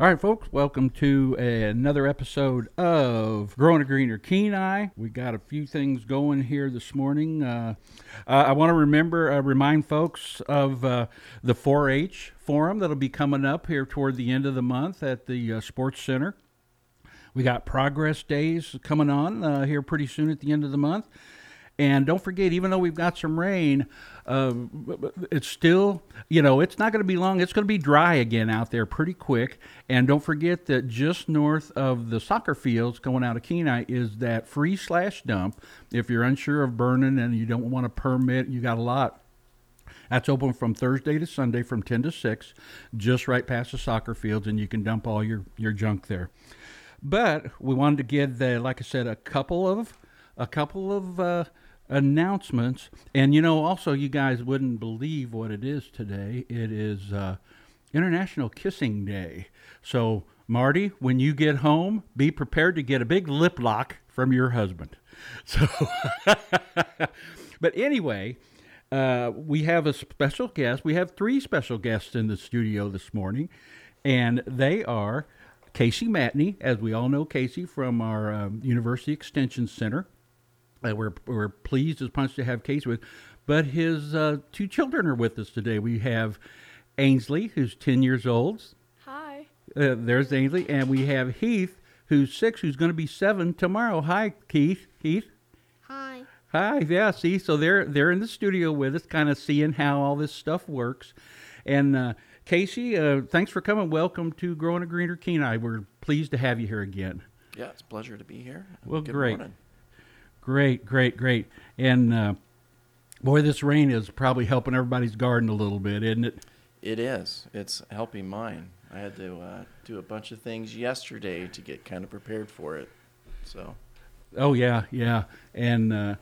All right, folks, welcome to another episode of Growing a Greener Kenai. We got a few things going here this morning. I want to remind folks of the 4-H forum that'll be coming up here toward the end of the month at the Sports Center. We got Progress Days coming on here pretty soon at the end of the month. And don't forget, even though we've got some rain, it's still, it's not going to be long. It's going to be dry again out there pretty quick. And don't forget that just north of the soccer fields going out of Kenai is that free slash dump. If you're unsure of burning and you don't want a permit, you got a lot. That's open from Thursday to Sunday from 10 to 6, just right past the soccer fields, and you can dump all your junk there. But we wanted to give, like I said, a couple of announcements. And also, you guys wouldn't believe what it is today. It is International Kissing Day. So Marty, when you get home, be prepared to get a big lip lock from your husband. So but anyway, we have a special guest. We have 3 special guests in the studio this morning, and they are Casey Matney, as we all know Casey from our University Extension Center. We're pleased as punch to have Casey with, but his 2 children are with us today. We have Ainsley, who's 10 years old. Hi. There's Ainsley, and we have Heath, who's 6, who's going to be 7 tomorrow. Hi, Keith. Heath. Hi. Hi. Yeah. See, so they're in the studio with us, kind of seeing how all this stuff works. And Casey, thanks for coming. Welcome to Growing a Greener Kenai. We're pleased to have you here again. Yeah, it's a pleasure to be here. Well, Good great. morning. Great. And boy, this rain is probably helping everybody's garden a little bit, isn't it? It is. It's helping mine. I had to do a bunch of things yesterday to get kind of prepared for it. So. Oh yeah. And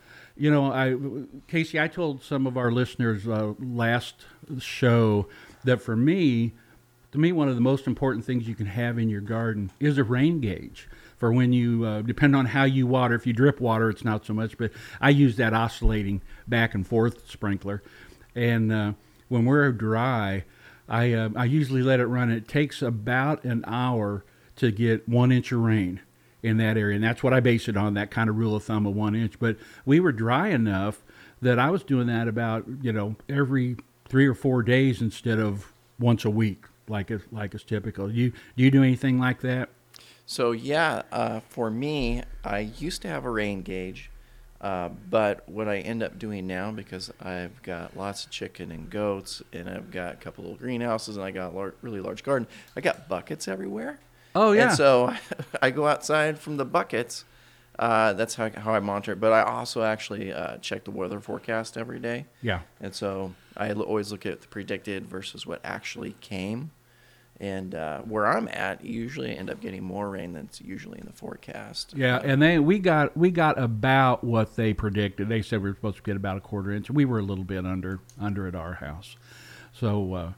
Casey, I told some of our listeners last show that to me, one of the most important things you can have in your garden is a rain gauge. For when you, depend on how you water. If you drip water, it's not so much, but I use that oscillating back and forth sprinkler. And when we're dry, I usually let it run. It takes about an hour to get 1 inch of rain in that area. And that's what I base it on, that kind of rule of thumb of 1 inch. But we were dry enough that I was doing that about, every 3 or 4 days instead of once a week, like it's typical. Do you do anything like that? So yeah, for me, I used to have a rain gauge, but what I end up doing now, because I've got lots of chicken and goats, and I've got a couple little greenhouses, and I got a really large garden, I got buckets everywhere. Oh yeah. And so I go outside from the buckets. That's how I monitor it. But I also actually check the weather forecast every day. Yeah. And so I always look at the predicted versus what actually came. And where I'm at, you usually end up getting more rain than's usually in the forecast. Yeah, and we got about what they predicted. They said we were supposed to get about a 1/4 inch. We were a little bit under at our house. So,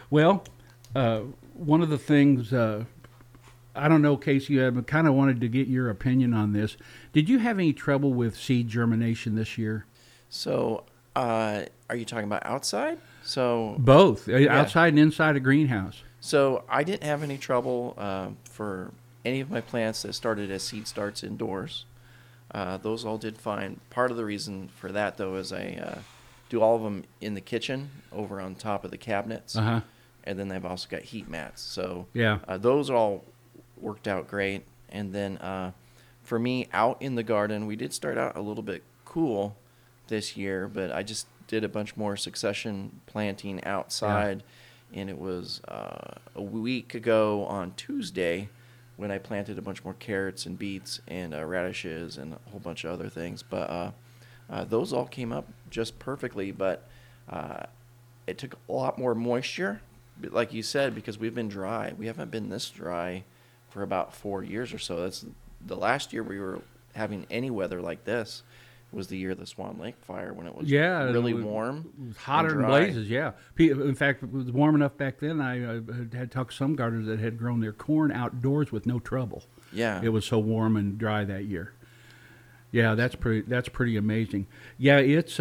one of the things I don't know, Casey, I kind of wanted to get your opinion on this. Did you have any trouble with seed germination this year? So, are you talking about outside? So both, yeah. Outside and inside a greenhouse. So I didn't have any trouble for any of my plants that started as seed starts indoors. Those all did fine. Part of the reason for that, though, is I do all of them in the kitchen over on top of the cabinets. Uh-huh. And then they've also got heat mats. So yeah. Those all worked out great. And then for me, out in the garden, we did start out a little bit cool this year, but I just did a bunch more succession planting outside. Yeah. And it was a week ago on Tuesday when I planted a bunch more carrots and beets and radishes and a whole bunch of other things. But those all came up just perfectly. But it took a lot more moisture, like you said, because we've been dry. We haven't been this dry for about 4 years or so. That's the last year we were having any weather like this. Was the year of the Swan Lake fire when it was really warm. It was hotter than blazes, yeah. In fact, it was warm enough back then. I had talked to some gardeners that had grown their corn outdoors with no trouble. Yeah. It was so warm and dry that year. Yeah, that's pretty amazing. Yeah, it's,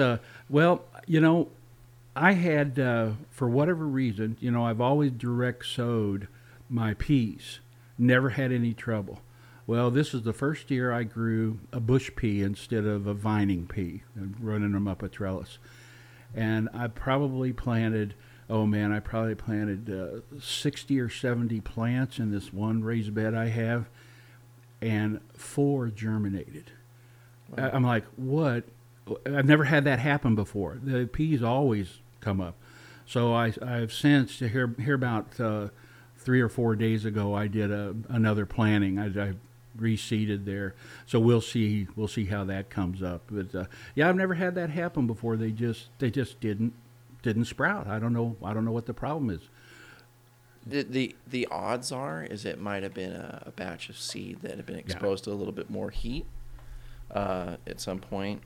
I had, for whatever reason, I've always direct sowed my peas. Never had any trouble. Well, this is the first year I grew a bush pea instead of a vining pea, and running them up a trellis. And I probably planted, oh man, I probably planted 60 or 70 plants in this one raised bed I have, and 4 germinated. Wow. I'm like, what? I've never had that happen before. The peas always come up. So I've since, to hear about 3 or 4 days ago, I did another planting. I reseeded there, so we'll see how that comes up. But yeah, I've never had that happen before. They just didn't sprout. I don't know what the problem is. The odds are is it might have been a batch of seed that had been exposed to a little bit more heat at some point,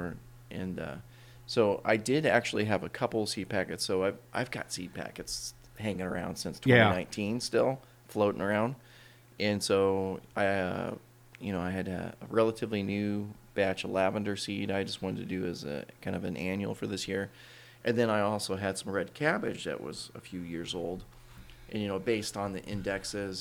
so I did actually have a couple seed packets. So I've got seed packets hanging around since 2019 still floating around. And so I had a relatively new batch of lavender seed I just wanted to do as a kind of an annual for this year. And then I also had some red cabbage that was a few years old. And, based on the indexes,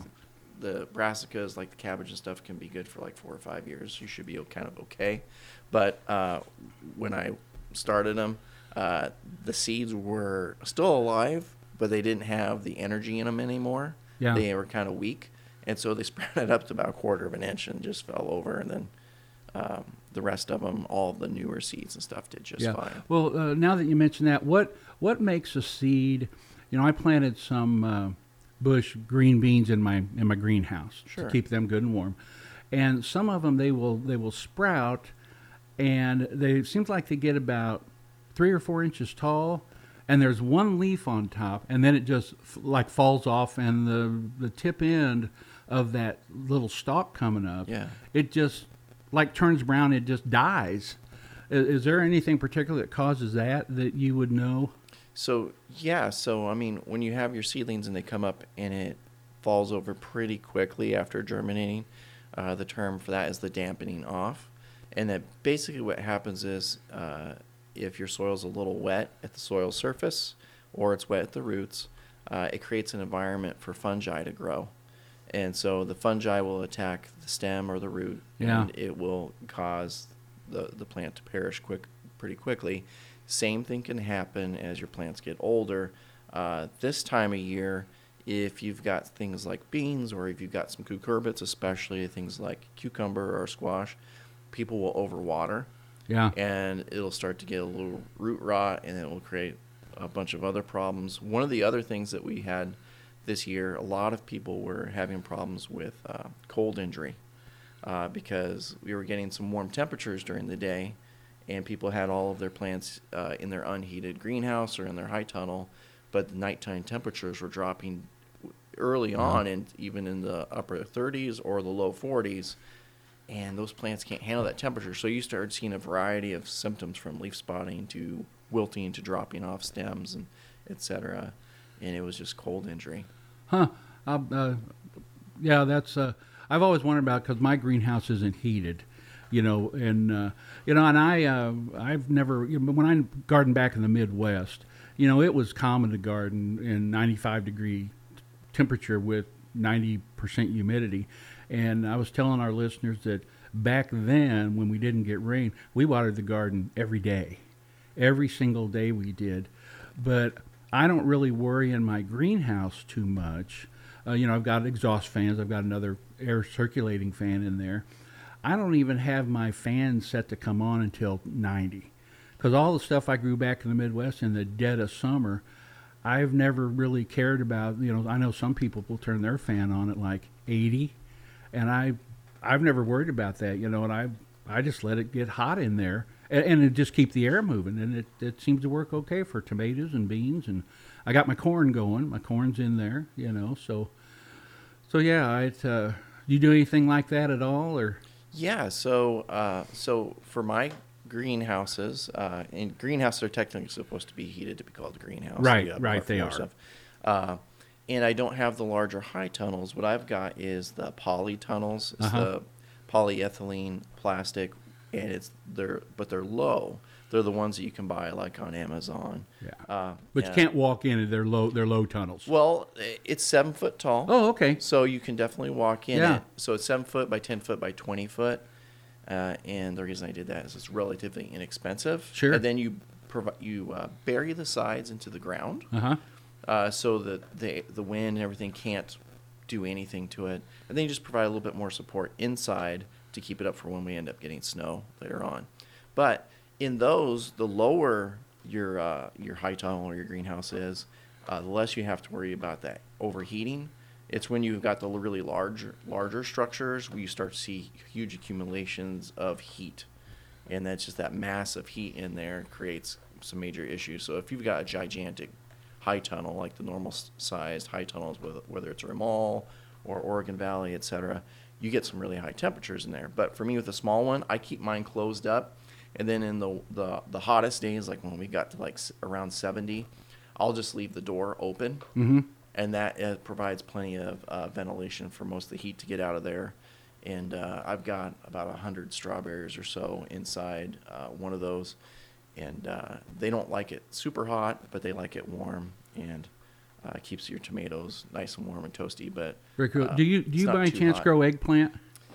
the brassicas, like the cabbage and stuff, can be good for like 4 or 5 years. You should be kind of okay. But when I started them, the seeds were still alive, but they didn't have the energy in them anymore. Yeah. They were kind of weak. And so they sprouted up to about 1/4 of an inch and just fell over. And then the rest of them, all of the newer seeds and stuff, did just fine. Well, now that you mention that, what makes a seed? I planted some bush green beans in my greenhouse to keep them good and warm, and some of them they will sprout, and it seems like they get about 3 or 4 inches tall, and there's one leaf on top, and then it just like falls off, and the tip end of that little stalk coming up, it just like turns brown. It just dies. Is there anything particular that causes that you would know? So I mean, when you have your seedlings and they come up and it falls over pretty quickly after germinating, the term for that is the dampening off. And that basically what happens is if your soil's a little wet at the soil surface or it's wet at the roots, it creates an environment for fungi to grow. And so the fungi will attack the stem or the root, and it will cause the plant to perish pretty quickly. Same thing can happen as your plants get older. This time of year, if you've got things like beans or if you've got some cucurbits, especially things like cucumber or squash, people will overwater. Yeah. And it'll start to get a little root rot, and it will create a bunch of other problems. One of the other things that we had this year, a lot of people were having problems with cold injury because we were getting some warm temperatures during the day, and people had all of their plants in their unheated greenhouse or in their high tunnel, but the nighttime temperatures were dropping early on, and even in the upper 30s or the low 40s, and those plants can't handle that temperature. So you started seeing a variety of symptoms from leaf spotting to wilting to dropping off stems and et cetera, and it was just cold injury. Huh. Yeah, that's. I've always wondered about, because my greenhouse isn't heated, and I've never, when I gardened back in the Midwest, it was common to garden in 95-degree temperature with 90% humidity, and I was telling our listeners that back then, when we didn't get rain, we watered the garden every day, every single day we did, but I don't really worry in my greenhouse too much. I've got exhaust fans. I've got another air circulating fan in there. I don't even have my fan set to come on until 90. Because all the stuff I grew back in the Midwest in the dead of summer, I've never really cared about. I know some people will turn their fan on at like 80. And I've never worried about that, and I just let it get hot in there. And it just keep the air moving, and it seems to work okay for tomatoes and beans, and I got my corn going. My corn's in there, So yeah, do you do anything like that at all, or? Yeah, so for my greenhouses, and greenhouses are technically supposed to be heated to be called a greenhouse. Right, they are. Stuff. And I don't have the larger high tunnels. What I've got is the poly tunnels. It's the polyethylene plastic and they're low. They're the ones that you can buy like on Amazon. Yeah. But you can't walk in it. They're low tunnels. Well, it's 7 foot tall. Oh, okay. So you can definitely walk in Yeah. it. So it's 7 foot by 10 foot by 20 foot. And the reason I did that is it's relatively inexpensive. Sure. And then you bury the sides into the ground. So that the wind and everything can't do anything to it. And then you just provide a little bit more support inside to keep it up for when we end up getting snow later on. But in those, the lower your high tunnel or your greenhouse is, the less you have to worry about that overheating. It's when you've got the really larger structures where you start to see huge accumulations of heat. And that's just that massive heat in there creates some major issues. So if you've got a gigantic high tunnel, like the normal sized high tunnels, whether it's Ramal or Oregon Valley, etc., you get some really high temperatures in there. But for me with a small one, I keep mine closed up. And then in the hottest days, like when we got to like around 70, I'll just leave the door open. Mm-hmm. And that provides plenty of ventilation for most of the heat to get out of there. And I've got about 100 strawberries or so inside one of those. And they don't like it super hot, but they like it warm. And it keeps your tomatoes nice and warm and toasty. But very cool. Do you by any chance grow eggplant?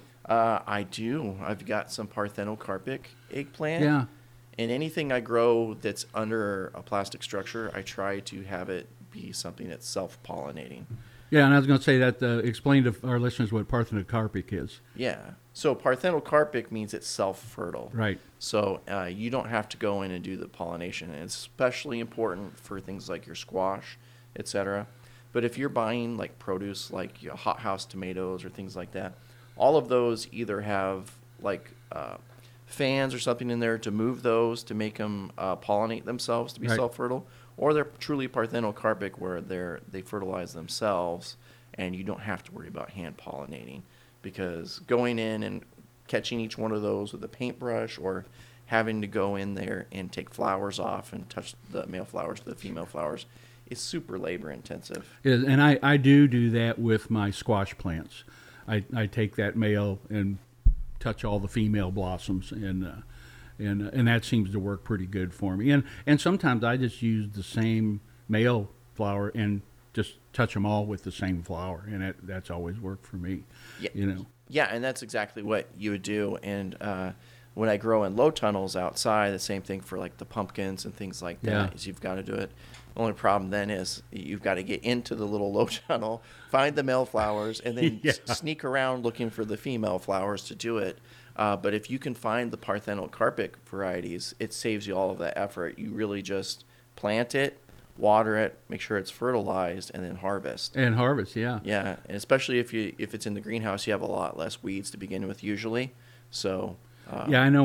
I do. I've got some parthenocarpic eggplant. Yeah. And anything I grow that's under a plastic structure, I try to have it be something that's self-pollinating. Yeah, and I was going to say that, explain to our listeners what parthenocarpic is. Yeah. So parthenocarpic means it's self-fertile. Right. So you don't have to go in and do the pollination. And it's especially important for things like your squash, etc. But if you're buying like produce like hothouse tomatoes or things like that, all of those either have like fans or something in there to move those to make them pollinate themselves to be self-fertile, or they're truly parthenocarpic where they fertilize themselves and you don't have to worry about hand pollinating, because going in and catching each one of those with a paintbrush or having to go in there and take flowers off and touch the male flowers to the female flowers is super labor intensive. And I do that with my squash plants. I take that male and touch all the female blossoms, and that seems to work pretty good for me. And sometimes I just use the same male flower and just touch them all with the same flower, and that's always worked for me. Yeah. Yeah, and that's exactly what you would do. And when I grow in low tunnels outside, the same thing for like the pumpkins and things like that. Is you've got to do it. The only problem then is you've got to get into the little low tunnel, find the male flowers, and then sneak around looking for the female flowers to do it. But if you can find the parthenocarpic varieties, it saves you all of that effort. You really just plant it, water it, make sure it's fertilized, and then harvest. And harvest, yeah. Yeah, and especially if it's in the greenhouse, you have a lot less weeds to begin with usually. So. Yeah, I know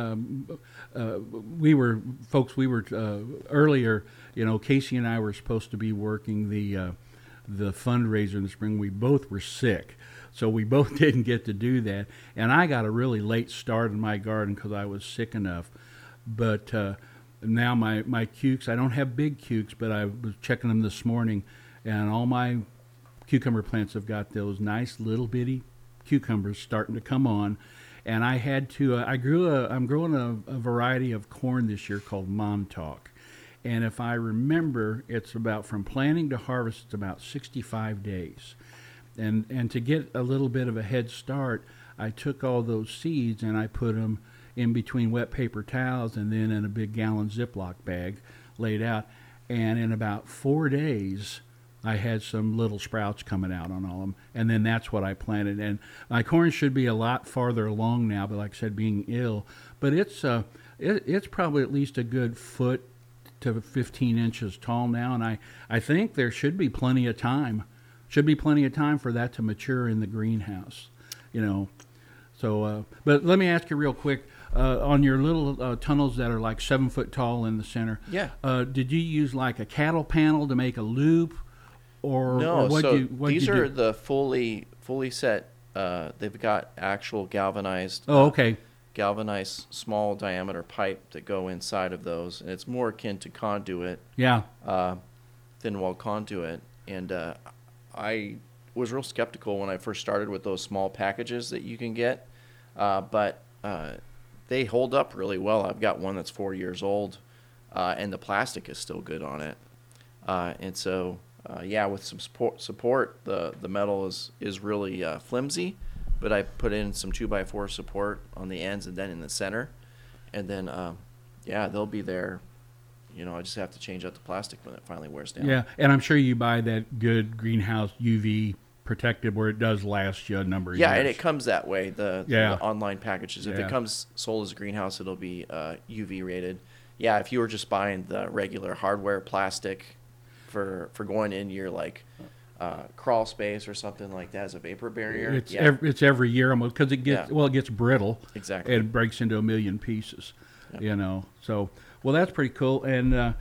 we were earlier, Casey and I were supposed to be working the fundraiser in the spring. We both were sick, so we both didn't get to do that. And I got a really late start in my garden because I was sick enough. But now my cukes, I don't have big cukes, but I was checking them this morning, and all my cucumber plants have got those nice little bitty cucumbers starting to come on. And I had to, I'm growing a variety of corn this year called Montauk. And if I remember, it's about, from planting to harvest, it's about 65 days. And to get a little bit of a head start, I took all those seeds and I put them in between wet paper towels and then in a big gallon Ziploc bag laid out. And in about 4 days, I had some little sprouts coming out on all of them, and then that's what I planted. And my corn should be a lot farther along now, but like I said, being ill. But it's probably at least a good foot to 15 inches tall now, and I think there should be plenty of time. Should be plenty of time for that to mature in the greenhouse, So, but let me ask you real quick, on your little tunnels that are like 7 foot tall in the center. Yeah. Did you use like a cattle panel to make a loop? No, these are the fully set. They've got actual galvanized. Galvanized small diameter pipe that go inside of those, and it's more akin to conduit. Yeah. Thin wall conduit, and I was real skeptical when I first started with those small packages that you can get, but they hold up really well. I've got one that's 4 years old, and the plastic is still good on it. And so, yeah, with some support, the metal is really flimsy, but I put in some 2x4 support on the ends and then in the center, and then yeah, they'll be there. I just have to change out the plastic when it finally wears down. Yeah, and I'm sure you buy that good greenhouse UV protective where it does last you a number of years. Yeah, and it comes that way. The online packages. If Yeah. it comes sold as a greenhouse, it'll be UV rated. Yeah, if you were just buying the regular hardware plastic for going in your crawl space or something like that as a vapor barrier, It's every year almost because it gets brittle. Exactly. And it breaks into a million pieces. Yep. So well, that's pretty cool. And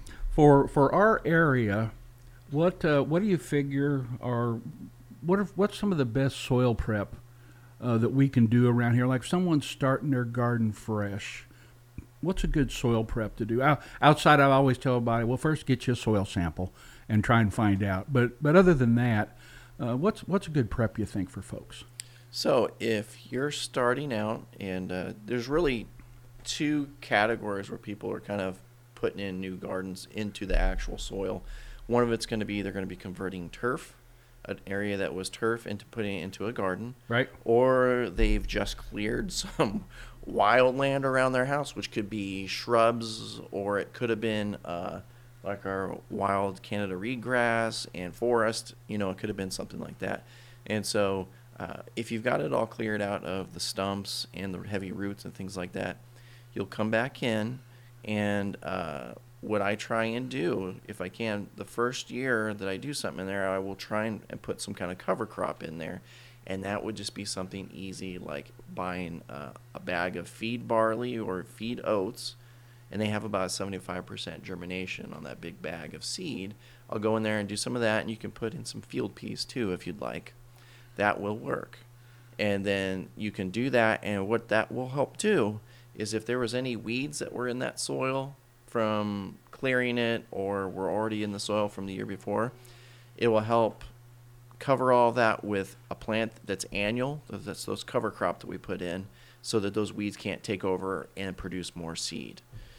for our area, what do you figure are what's some of the best soil prep that we can do around here? Like if someone's starting their garden fresh, what's a good soil prep to do? Outside, I always tell everybody, well, first get you a soil sample and try and find out. But other than that, what's a good prep you think for folks? So if you're starting out, and there's really two categories where people are kind of putting in new gardens into the actual soil. One of it's going to be they're going to be converting turf, an area that was turf, into putting it into a garden. Right. Or they've just cleared some wild land around their house, which could be shrubs, or it could have been like our wild Canada reedgrass and forest. It could have been something like that. And so if you've got it all cleared out of the stumps and the heavy roots and things like that, you'll come back in, and what I try and do, if I can, the first year that I do something in there, I will try and put some kind of cover crop in there. And that would just be something easy, like buying a bag of feed barley or feed oats, and they have about 75% germination on that big bag of seed. I'll go in there and do some of that, and you can put in some field peas too if you'd like. That will work. And then you can do that, and what that will help too is if there was any weeds that were in that soil from clearing it or were already in the soil from the year before, it will help cover all that with a plant that's annual. That's those cover crop that we put in, so that those weeds can't take over and produce more seed.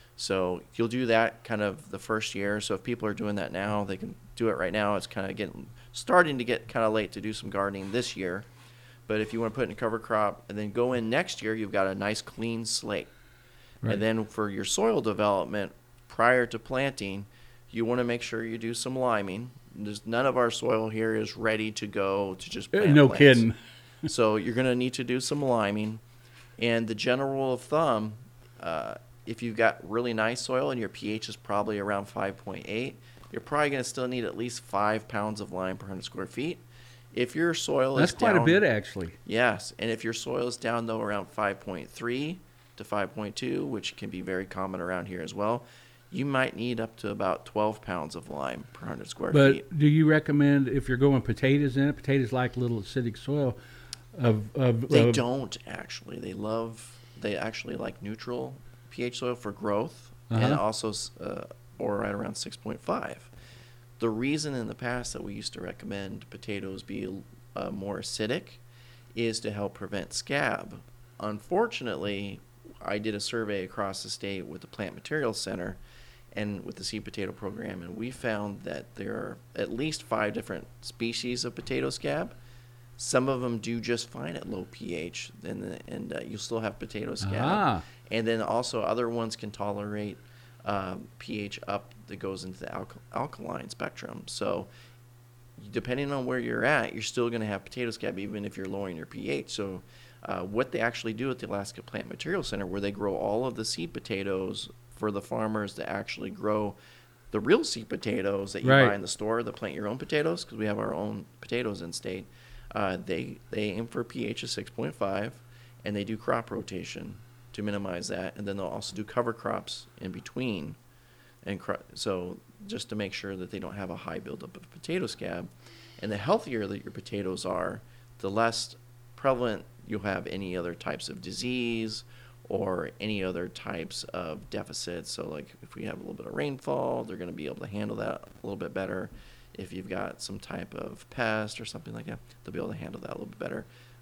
So you'll do that kind of the first year. So if people are doing that now, they can do it right now. It's kind of starting to get kind of late to do some gardening this year. But if you want to put in a cover crop and then go in next year, you've got a nice clean slate. Right. And then for your soil development, prior to planting, you want to make sure you do some liming. None of our soil here is ready to go to just plant No plants. kidding. So you're going to need to do some liming. And the general rule of thumb, if you've got really nice soil and your pH is probably around 5.8, you're probably going to still need at least 5 pounds of lime per 100 square feet. If your soil That's is quite down, a bit, actually. Yes, and if your soil is down, though, around 5.3 to 5.2, which can be very common around here as well, you might need up to about 12 pounds of lime per 100 square feet. But do you recommend, if you're growing potatoes in it, potatoes like little acidic soil, They don't, actually. They actually like neutral pH soil for growth, and also or right around 6.5. The reason in the past that we used to recommend potatoes be more acidic is to help prevent scab. Unfortunately, I did a survey across the state with the Plant Materials Center and with the seed potato program, and we found that there are at least 5 different species of potato scab. Some of them do just fine at low pH, and you'll still have potato scab. And then also other ones can tolerate pH up that goes into the alkaline spectrum. So depending on where you're at, you're still going to have potato scab even if you're lowering your pH. So what they actually do at the Alaska Plant Materials Center, where they grow all of the seed potatoes for the farmers to actually grow the real seed potatoes that you buy in the store, the plant your own potatoes, because we have our own potatoes in state, they aim for a pH of 6.5, and they do crop rotation to minimize that, and then they'll also do cover crops in between, and so just to make sure that they don't have a high buildup of potato scab. And the healthier that your potatoes are, the less prevalent you'll have any other types of disease or any other types of deficits. So like if we have a little bit of rainfall, they're going to be able to handle that a little bit better. If you've got some type of pest or something like that, they'll be able to handle that a little bit better.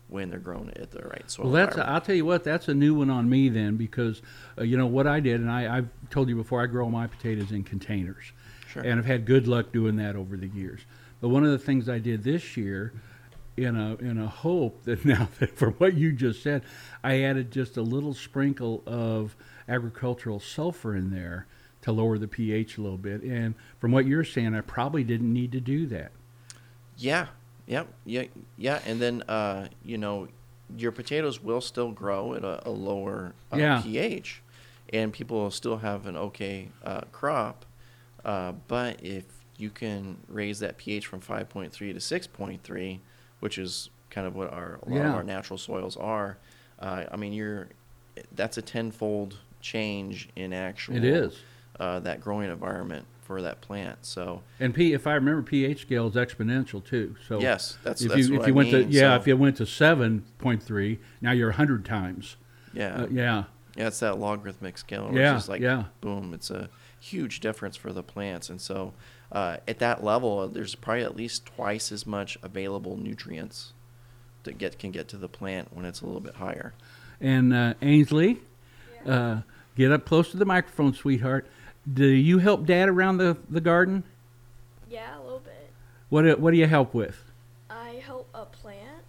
when they're grown at the right soil Well, environment. I'll tell you what, that's a new one on me then, because what I did, and I've told you before, I grow my potatoes in containers, Sure. and I've had good luck doing that over the years. But one of the things I did this year, in a hope that now that from what you just said, I added just a little sprinkle of agricultural sulfur in there to lower the pH a little bit. And from what you're saying, I probably didn't need to do that. Yeah, yeah. And then, your potatoes will still grow at a lower Yeah. pH, and people will still have an okay crop. But if you can raise that pH from 5.3 to 6.3, which is kind of what a lot of Yeah. our natural soils are, that's a tenfold change in actual It is. that growing environment for that plant. So And if I remember, pH scale is exponential too. So yes, that's if what you I went mean. to So, if you went to 7.3, now you're 100 times. yeah, Yeah. yeah, it's that logarithmic scale, which Yeah, is like yeah. boom, it's a huge difference for the plants. And so at that level, there's probably at least twice as much available nutrients that can get to the plant when it's a little bit higher. And Ainsley, get up close to the microphone, sweetheart. Do you help Dad around the garden? Yeah, a little bit. What do you help with? I help a plant.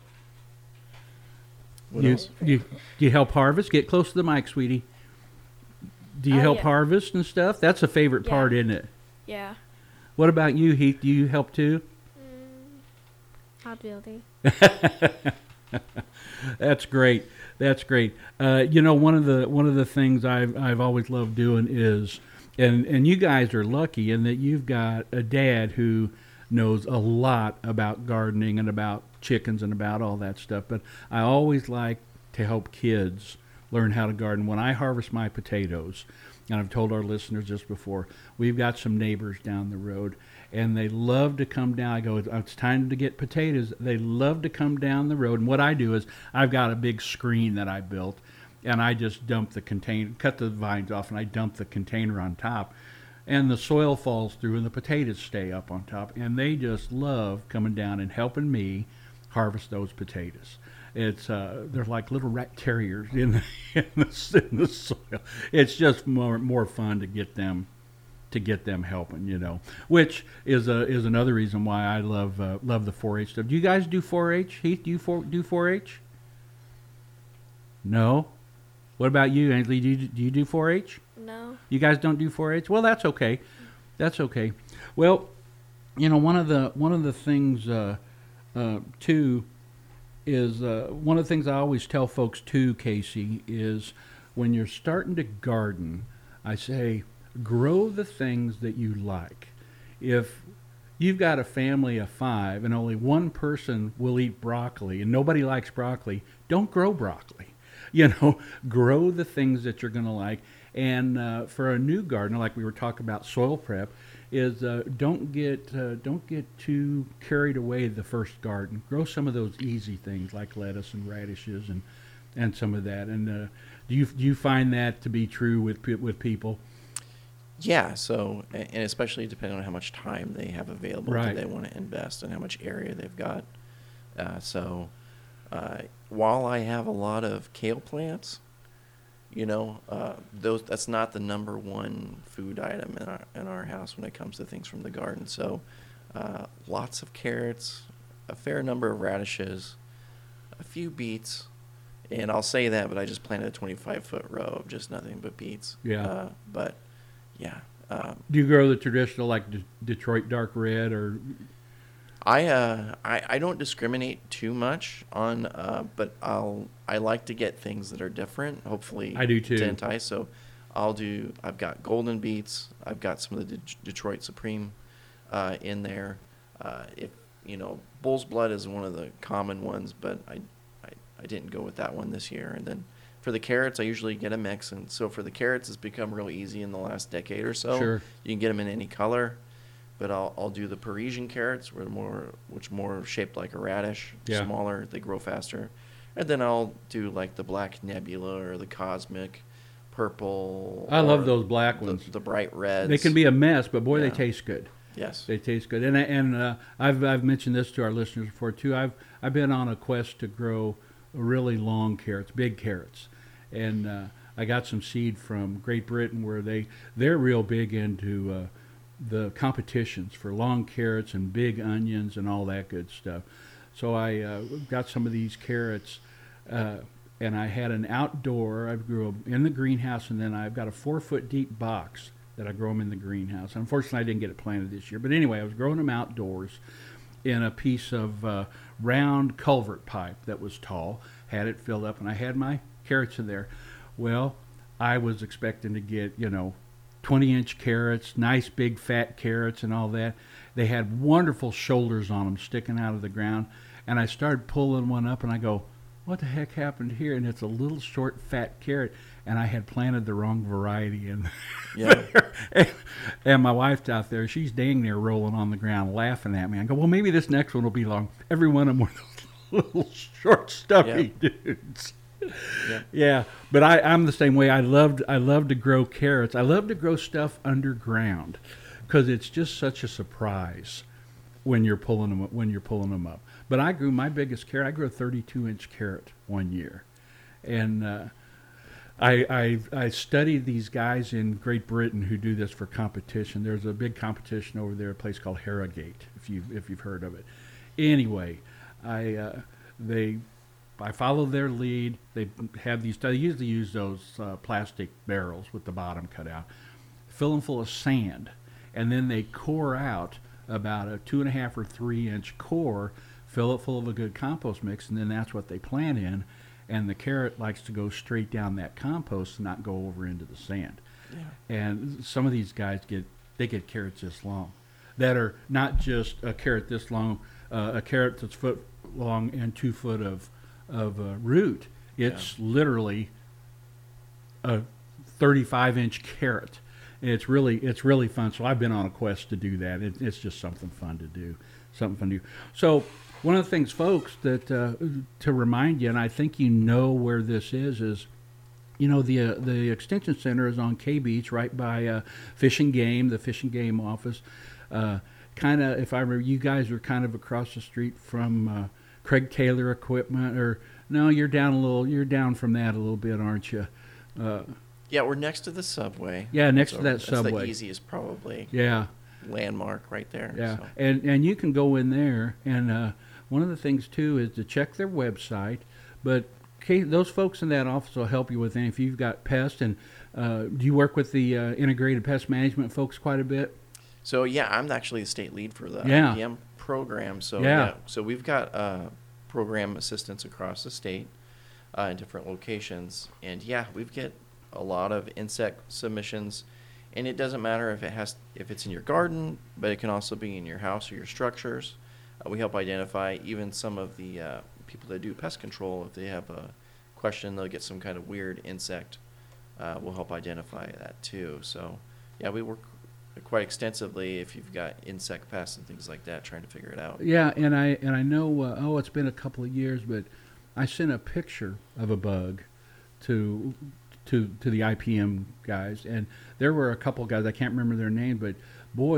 What you, else? you do you help harvest? Get close to the mic, sweetie. Do you Oh, help yeah. harvest and stuff? That's a favorite part, Yeah. isn't it? Yeah. What about you, Heath? Do you help too? Hot building. That's great. That's great. One of the things I've always loved doing is, and you guys are lucky in that you've got a dad who knows a lot about gardening and about chickens and about all that stuff. But I always like to help kids learn how to garden. When I harvest my potatoes, and I've told our listeners this before, we've got some neighbors down the road, and they love to come down. I go, it's time to get potatoes. They love to come down the road. And what I do is I've got a big screen that I built, and I just dump the container, cut the vines off, and I dump the container on top. And the soil falls through, and the potatoes stay up on top. And they just love coming down and helping me harvest those potatoes. It's they're like little rat terriers in the soil. It's just more fun to get them helping, which is another reason why I love the 4-H stuff. Do you guys do 4-H? Heath, do you do 4-H? No. What about you, Ainsley? Do you do 4-H? No. You guys don't do 4-H? Well, that's okay. That's okay. Well, one of the things too is one of the things I always tell folks too, Casey, is when you're starting to garden, I say grow the things that you like. If you've got a family of 5 and only one person will eat broccoli and nobody likes broccoli, don't grow broccoli. Grow the things that you're going to like. And for a new gardener, like we were talking about soil prep, is don't get too carried away the first garden. Grow some of those easy things like lettuce and radishes and some of that. And do you find that to be true with people? Yeah, so, and especially depending on how much time they have available Right. that they want to invest and how much area they've got. While I have a lot of kale plants, that's not the number one food item in our house when it comes to things from the garden. So, lots of carrots, a fair number of radishes, a few beets, and I'll say that, but I just planted a 25-foot row of just nothing but beets. Yeah. Yeah. Do you grow the traditional like Detroit dark red or? I don't discriminate too much on, but I like to get things that are different. Hopefully, I do too. To entice. So, I've got golden beets. I've got some of the Detroit Supreme in there. Bull's blood is one of the common ones, but I didn't go with that one this year. And then for the carrots, I usually get a mix. And so for the carrots, it's become real easy in the last decade or so. Sure. You can get them in any color. But I'll do the Parisian carrots, which more shaped like a radish, Yeah. smaller, they grow faster, and then I'll do like the black nebula or the cosmic purple. I love or those black ones. the bright reds. They can be a mess, but boy, Yeah. they taste good. Yes. They taste good, and I've mentioned this to our listeners before too. I've I've been on a quest to grow really long carrots, big carrots, and I got some seed from Great Britain where they're real big into the competitions for long carrots and big onions and all that good stuff. So I got some of these carrots, and I had an outdoor. I grew them in the greenhouse, and then I've got a 4 foot deep box that I grow them in the greenhouse. Unfortunately, I didn't get it planted this year. But anyway, I was growing them outdoors in a piece of round culvert pipe that was tall, had it filled up, and I had my carrots in there. Well, I was expecting to get, 20-inch carrots, nice big fat carrots and all that. They had wonderful shoulders on them sticking out of the ground. And I started pulling one up, and I go, what the heck happened here? And it's a little short fat carrot, and I had planted the wrong variety in there. And my wife's out there, she's dang near rolling on the ground laughing at me. I go, well, maybe this next one will be long. Every one of them were those little short stuffy dudes. Yeah, but I'm the same way. I love to grow carrots. I love to grow stuff underground because it's just such a surprise when you're pulling them up. But I grew my biggest carrot. I grew a 32-inch carrot one year, and I studied these guys in Great Britain who do this for competition. There's a big competition over there, a place called Harrogate, if you've heard of it. Anyway, I followed their lead. They have these. They usually use those plastic barrels with the bottom cut out, fill them full of sand, and then they core out about a 2.5 or 3 inch core, fill it full of a good compost mix, and then that's what they plant in. And the carrot likes to go straight down that compost and not go over into the sand. Yeah. And some of these guys get carrots this long, that are not just a carrot this long, a carrot that's foot long and 2 foot of root. It's literally a 35-inch carrot. And it's really fun. So I've been on a quest to do that. It's just something fun to do. So one of the things, folks, that to remind you, and I think you know where this is the Extension Center is on K Beach, right by Fish and Game, the Fish and Game office. Kind of, if I remember, you guys are kind of across the street from Craig Taylor Equipment, or no, you're down from that a little bit, aren't you? Yeah, we're next to the subway. Yeah, next to that subway. That's the easiest, probably. Yeah. Landmark right there. Yeah, so. and you can go in there, and one of the things too is to check their website. But those folks in that office will help you with anything. If you've got pests, and do you work with the integrated pest management folks quite a bit? So yeah, I'm actually the state lead for the IPM program. So so we've got program assistants across the state in different locations, and we've get a lot of insect submissions. And it doesn't matter if it's in your garden, but it can also be in your house or your structures. We help identify even some of the people that do pest control. If they have a question, they'll get some kind of weird insect. We'll help identify that too. So, we work quite extensively if you've got insect pests and things like that, trying to figure it out. Yeah, and I know. It's been a couple of years, but I sent a picture of a bug to the IPM guys, and there were a couple guys, I can't remember their name, but boy,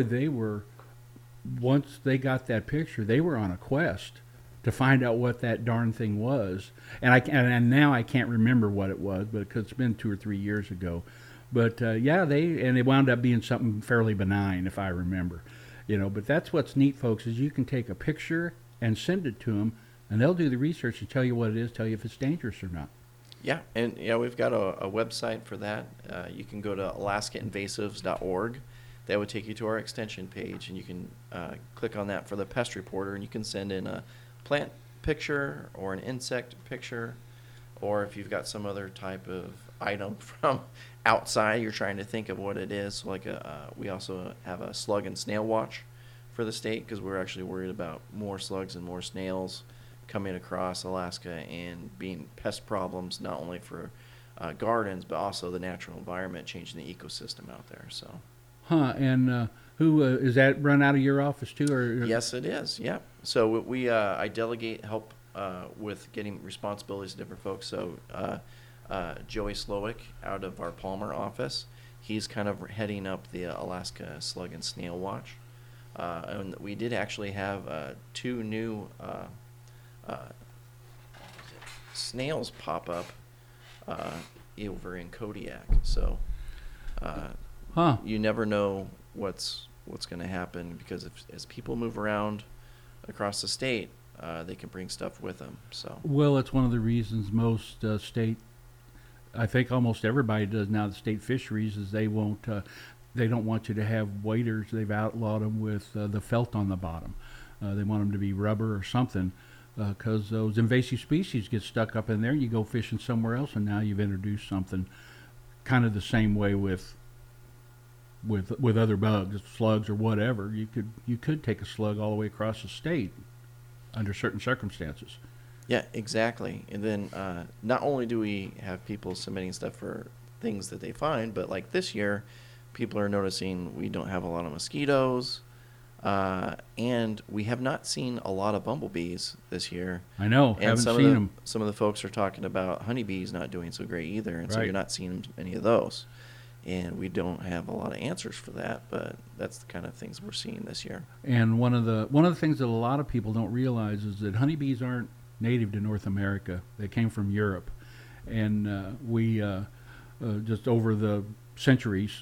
once they got that picture, they were on a quest to find out what that darn thing was. And now I can't remember what it was, but because it's been 2 or 3 years ago. But they wound up being something fairly benign, if I remember. But that's what's neat, folks, is you can take a picture and send it to them, and they'll do the research and tell you what it is, tell you if it's dangerous or not. Yeah, and we've got a website for that. You can go to alaskainvasives.org. That would take you to our extension page, and you can click on that for the pest reporter, and you can send in a plant picture or an insect picture, or if you've got some other type of item from outside, you're trying to think of what it is. Like we also have a slug and snail watch for the state, because we're actually worried about more slugs and more snails coming across Alaska and being pest problems, not only for gardens, but also the natural environment, changing the ecosystem out there. So. And who is that run out of your office too? Or? Yes, it is. Yeah. So I delegate help with getting responsibilities to different folks. So Joey Slowick out of our Palmer office, he's kind of heading up the Alaska Slug and Snail Watch. And we did actually have 2 new uh, snails pop up over in Kodiak. So Huh. you never know what's going to happen, because as people move around across the state, they can bring stuff with them. So Well, it's one of the reasons most state, I think almost everybody does now, the state fisheries, is they won't, they don't want you to have waders. They've outlawed them with the felt on the bottom. They want them to be rubber or something, because those invasive species get stuck up in there. You go fishing somewhere else, and now you've introduced something kind of the same way with other bugs, slugs or whatever. You could take a slug all the way across the state under certain circumstances. yeah, exactly. And then not only do we have people submitting stuff for things that they find, but like this year, people are noticing we don't have a lot of mosquitoes, and we have not seen a lot of bumblebees this year. I know, And haven't some seen of them. some of the folks are talking about honeybees not doing so great either, and so Right. you're not seeing many of those. And we don't have a lot of answers for that, but that's the kind of things we're seeing this year. And one of the things that a lot of people don't realize is that honeybees aren't native to North America. They came from Europe, and we just over the centuries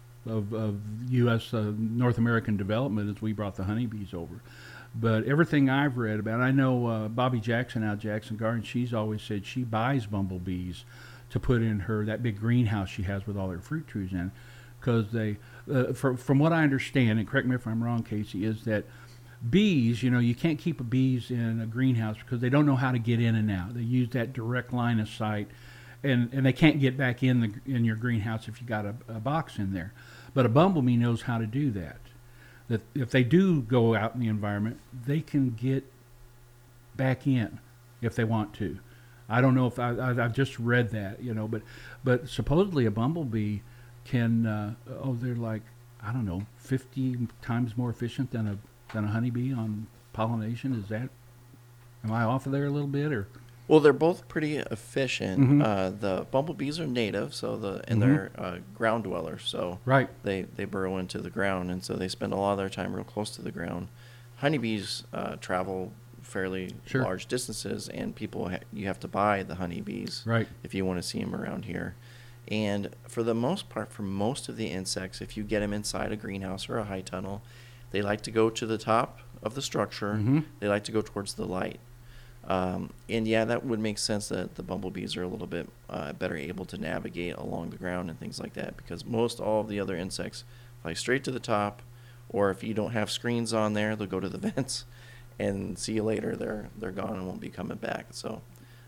of U.S. North American development, as we brought the honeybees over. But everything I've read about, I know Bobby Jackson out of Jackson Garden, she's always said she buys bumblebees to put in that big greenhouse she has with all her fruit trees in, because they, from what I understand, and correct me if I'm wrong, Casey, is that bees, you can't keep bees in a greenhouse because they don't know how to get in and out. They use that direct line of sight, and they can't get back in your greenhouse if you got a box in there. But a bumblebee knows how to do that. That if they do go out in the environment, they can get back in if they want to. I don't know if I've just read that, but supposedly a bumblebee can, they're like, I don't know, 50 times more efficient than a honeybee on pollination. Am I off of there a little bit, or? Well, they're both pretty efficient. Mhm. The bumblebees are native, so Mhm. they're ground dwellers, so Right. they burrow into the ground, and so they spend a lot of their time real close to the ground. Honeybees travel fairly Sure. large distances, and you have to buy the honeybees Right. if you want to see them around here. And for the most part, for most of the insects, if you get them inside a greenhouse or a high tunnel, they like to go to the top of the structure. Mhm. They like to go towards the light. And yeah, that would make sense that the bumblebees are a little bit better able to navigate along the ground and things like that, because most all of the other insects fly straight to the top, or if you don't have screens on there, they'll go to the vents and see you later. They're gone and won't be coming back. So,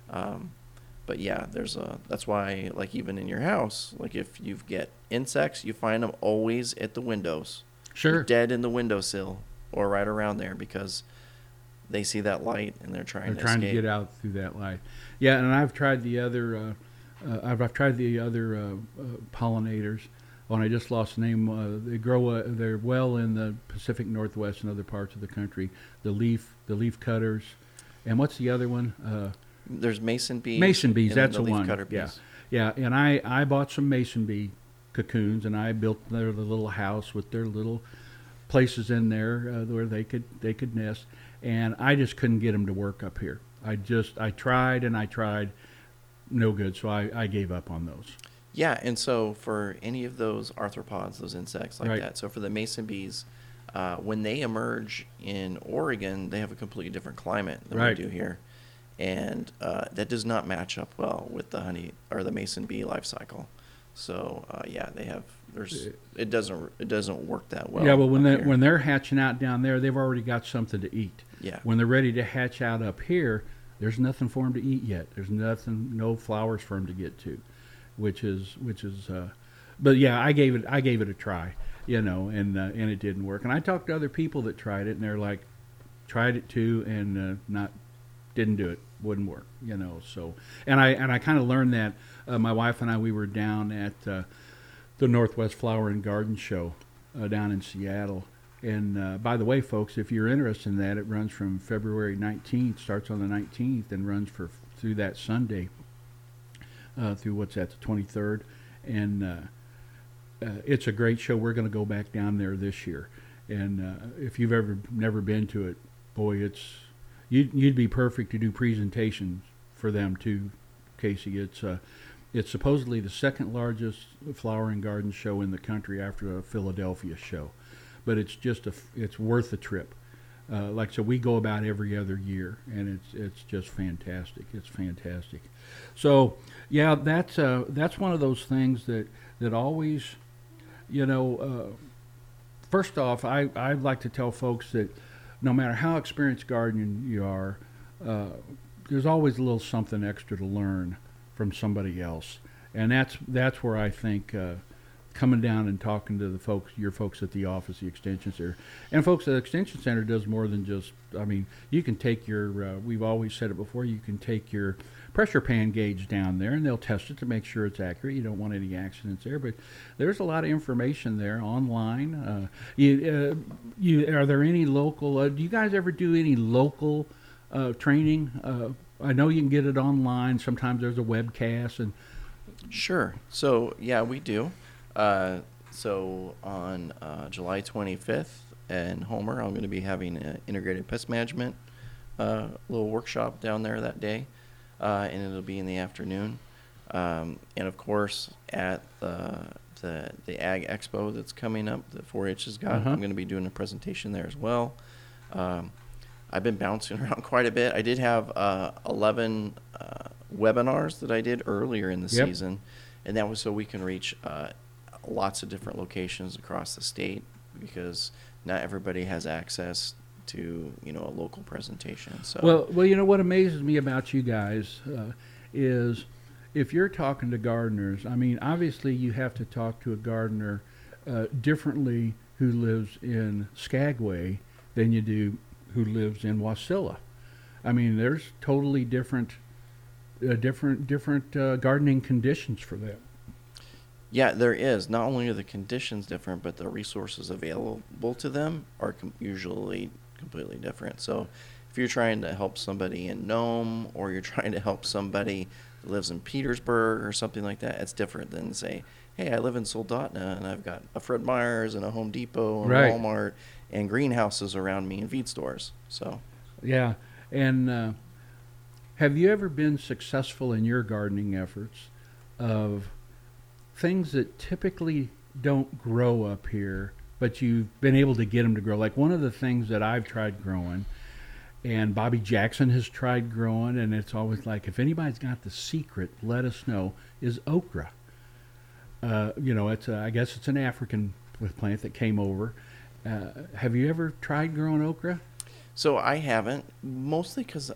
but yeah, that's why, like, even in your house, like if you get insects, you find them always at the windows. Sure. Dead in the windowsill or right around there, because they see that light and they're trying to to escape. get out through that light. Yeah, and I've tried the other. I've tried the other pollinators. Oh, and I just lost the name. They grow. They're well in the Pacific Northwest and other parts of the country. The leaf cutters, and what's the other one? There's mason bees. Mason bees. and then That's the one. leafcutter Yeah, bees. yeah. And I bought some mason bee cocoons, and I built their little house with their little places in there where they could nest. And I just couldn't get them to work up here. I tried and I tried, no good. So I gave up on those. Yeah, and so for any of those arthropods, those insects like Right. that, so for the mason bees, when they emerge in Oregon, they have a completely different climate than Right. we do here. And that does not match up well with the honey or the mason bee life cycle. So yeah, it doesn't work that well. Yeah, well, when up here. they're hatching out down there, they've already got something to eat. Yeah. When they're ready to hatch out up here, there's nothing for them to eat yet. There's no flowers for them to get to, which is. But yeah, I gave it a try, and it didn't work. And I talked to other people that tried it, and they're like, tried it too, and didn't do it, wouldn't work, So, and I kind of learned that. My wife and I, we were down at the Northwest Flower and Garden Show down in Seattle. And by the way, folks, if you're interested in that, it runs from February 19th, starts on the 19th, and runs through that Sunday, through what's that, the 23rd. And it's a great show. We're going to go back down there this year. And if you've never been to it, boy, you'd be perfect to do presentations for them too, Casey. It's supposedly the second largest flower and garden show in the country after a Philadelphia show, but it's worth the trip. Like so, we go about every other year, and it's just fantastic. It's fantastic. So yeah, that's one of those things that always, first off, I'd like to tell folks that no matter how experienced gardener you are, there's always a little something extra to learn from somebody else, and that's where I think coming down and talking to your folks at the office, the Extension Center, and folks at the Extension Center does more than just. I mean, you can take your. We've always said it before. You can take your pressure pan gauge down there, and they'll test it to make sure it's accurate. You don't want any accidents there, but there's a lot of information there online. Are there any local? Do you guys ever do any local training? I know you can get it online. Sometimes there's a webcast and. Sure. So yeah, we do. So on July 25th in Homer, I'm going to be having an integrated pest management little workshop down there that day, and it'll be in the afternoon. And of course, at the Ag Expo that's coming up, that 4-H has got, I'm going to be doing a presentation there as well. I've been bouncing around quite a bit. I did have 11 webinars that I did earlier in the season, and that was so we can reach lots of different locations across the state, because not everybody has access to a local presentation. So well, what amazes me about you guys is if you're talking to gardeners. I mean, obviously you have to talk to a gardener differently who lives in Skagway than you do who lives in Wasilla. I mean, there's totally different gardening conditions for them. Yeah, there is. Not only are the conditions different, but the resources available to them are usually completely different. So if you're trying to help somebody in Nome, or you're trying to help somebody that lives in Petersburg or something like that, it's different than say, hey, I live in Soldotna and I've got a Fred Meyer's and a Home Depot and right. Walmart and greenhouses around me and feed stores. So yeah, and have you ever been successful in your gardening efforts of things that typically don't grow up here, but you've been able to get them to grow? Like one of the things that I've tried growing, and Bobby Jackson has tried growing, and it's always like, if anybody's got the secret, let us know, is okra. I guess it's an African plant that came over. Have you ever tried growing okra? So I haven't, mostly because,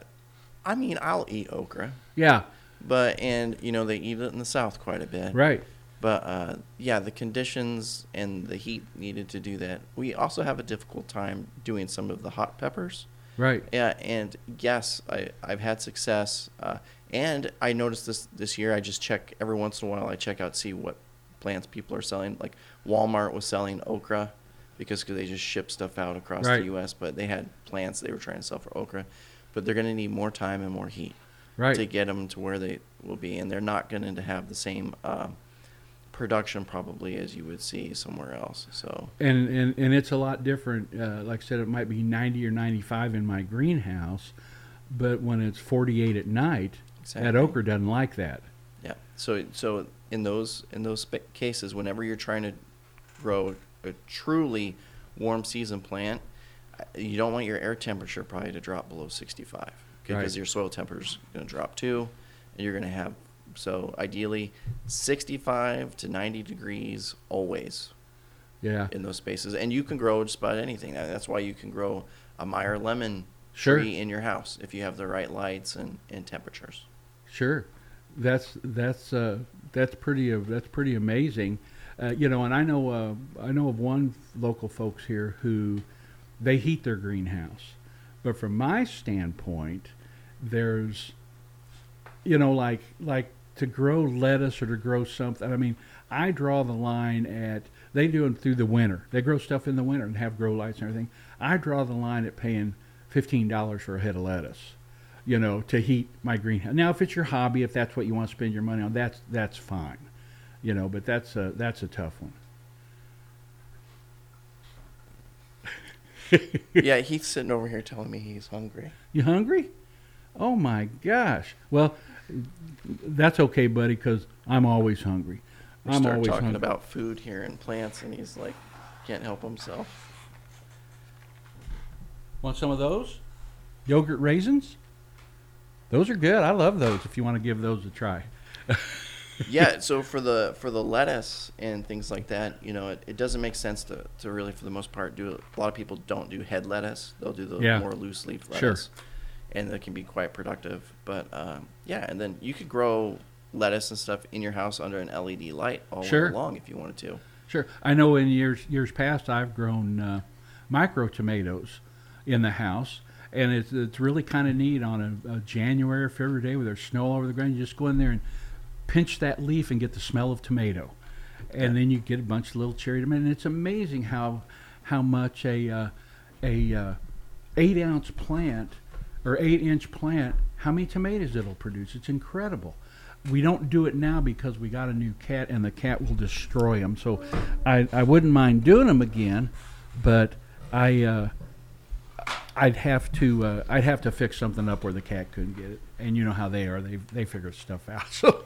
I'll eat okra. Yeah. But, they eat it in the South quite a bit. Right. But, the conditions and the heat needed to do that. We also have a difficult time doing some of the hot peppers. Right. Yeah, and yes, I've had success. And I noticed this year, I just check every once in a while, I check out, see what plants people are selling. Like Walmart was selling okra because they just ship stuff out across right. the U.S., but they had plants they were trying to sell for okra. But they're going to need more time and more heat. Right. To get them to where they will be, and they're not going to have the same production probably as you would see somewhere else. So and it's a lot different. Like I said, it might be 90 or 95 in my greenhouse, but when it's 48 at night, exactly. That okra doesn't like that. Yeah. So in those cases, whenever you're trying to grow a truly warm season plant, you don't want your air temperature probably to drop below 65. Because right. your soil temperature is going to drop too, and you're going to have, so ideally 65 to 90 degrees always. Yeah. In those spaces, and you can grow just about anything. That's why you can grow a Meyer lemon sure. tree in your house if you have the right lights and temperatures. Sure, that's pretty amazing. And I know of one local folks here who they heat their greenhouse. But from my standpoint, there's, like to grow lettuce or to grow something. I mean, I draw the line at, they do it through the winter. They grow stuff in the winter and have grow lights and everything. I draw the line at paying $15 for a head of lettuce, to heat my greenhouse. Now, if it's your hobby, if that's what you want to spend your money on, that's fine, but that's a tough one. Yeah, he's sitting over here telling me he's hungry. You hungry? Oh my gosh. Well, that's okay, buddy, because I'm always hungry. We I'm start always talking hungry. about food here and plants, and he's like, can't help himself. Want some of those? Yogurt raisins? Those are good. I love those if you want to give those a try. Yeah, so for the lettuce and things like that, it doesn't make sense to really, for the most part, do it. A lot of people don't do head lettuce. They'll do the Yeah. more loose leaf Sure. lettuce. And that can be quite productive. But, yeah, and then you could grow lettuce and stuff in your house under an LED light all Sure. winter long if you wanted to. Sure. I know in years past I've grown micro tomatoes in the house, and it's really kind of neat on a January or February day where there's snow all over the ground. You just go in there and pinch that leaf and get the smell of tomato, and then you get a bunch of little cherry tomatoes. And it's amazing how much a 8-ounce plant or 8-inch plant, how many tomatoes it'll produce. It's incredible. We don't do it now because we got a new cat, and the cat will destroy them. So I wouldn't mind doing them again, but I'd have to fix something up where the cat couldn't get it. And you know how they are; they figure stuff out. So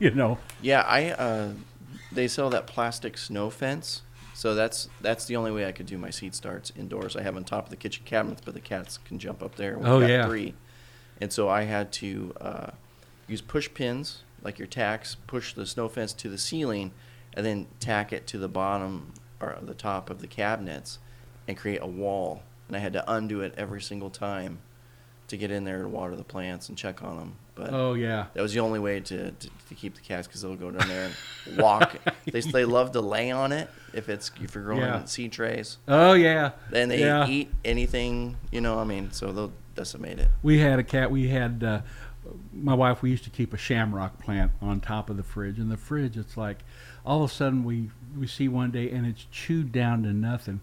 Yeah, they sell that plastic snow fence. So that's the only way I could do my seed starts indoors. I have on top of the kitchen cabinets, but the cats can jump up there. We've Oh, got yeah. 3. And so I had to use push pins, like your tacks, push the snow fence to the ceiling, and then tack it to the bottom or the top of the cabinets and create a wall. And I had to undo it every single time to get in there to water the plants and check on them. But oh yeah, that was the only way to keep the cats, because they'll go down there and walk. They love to lay on it if you're growing Yeah. seed trays. oh yeah. Then they Yeah. eat anything, so they'll decimate it. We had a cat. We had my wife. We used to keep a shamrock plant on top of the fridge, and the fridge. It's like all of a sudden we see one day and it's chewed down to nothing.